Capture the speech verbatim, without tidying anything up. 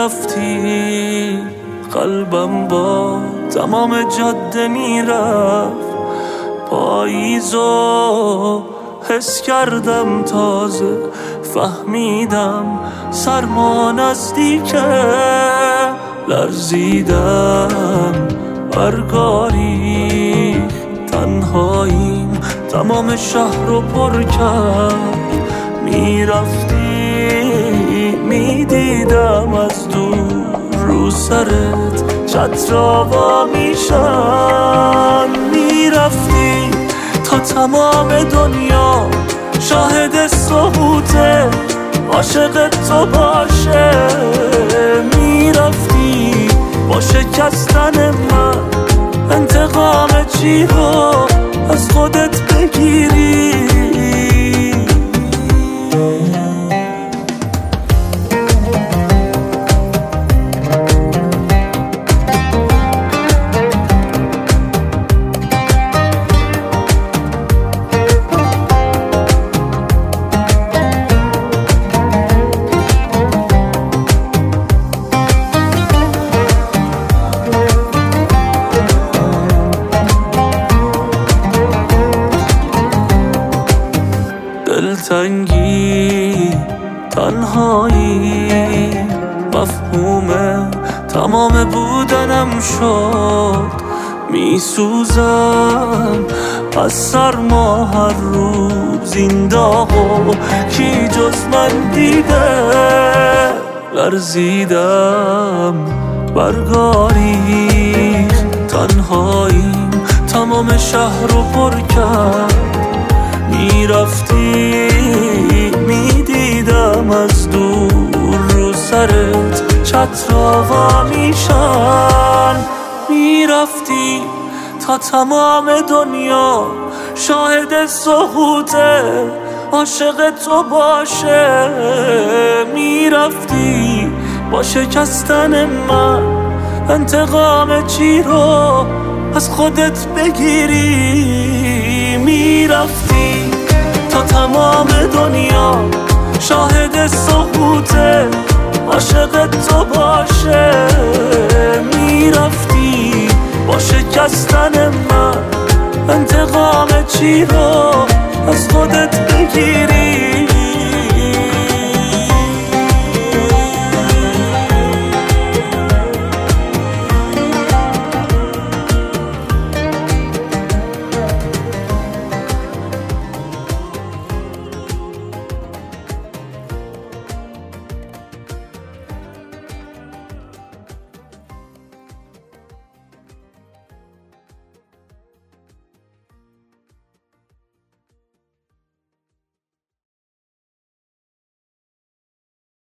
میرفتی قلبم با تمام جاده میرفت، پاییزو حس کردم تازه، فهمیدم سرما نزدیکه، لرزیدم برگاری تنهاییم تمام شهر رو پر کرد، میرفتی میدیدم از دور رو سرت چترا وا میشن، میرفتی تا تمام دنیا شاهد سقوطه عاشق تو باشه، میرفتی با شکستن من انتقام چی رو از خودت بگیری. دلتنگی تنهایی مفهوم تمام بودنم شد، میسوزم از سرما هر روز این داغو کی جز من دیده، لرزیدم برگاری تنهاییم تمام شهر رو پر کرد، میرفتی میدیدم از دور رو سرت چترا وا میشن، میرفتی تا تمام دنیا شاهد سقوطه عاشق تو باشه، میرفتی با شکستن من انتقام چی رو از خودت بگیری، میرفتی تا تمام دنیا شاهد سقوطه عاشق تو باشه، میرفتی با شکستن من انتقام چی رو از خودت بگیری.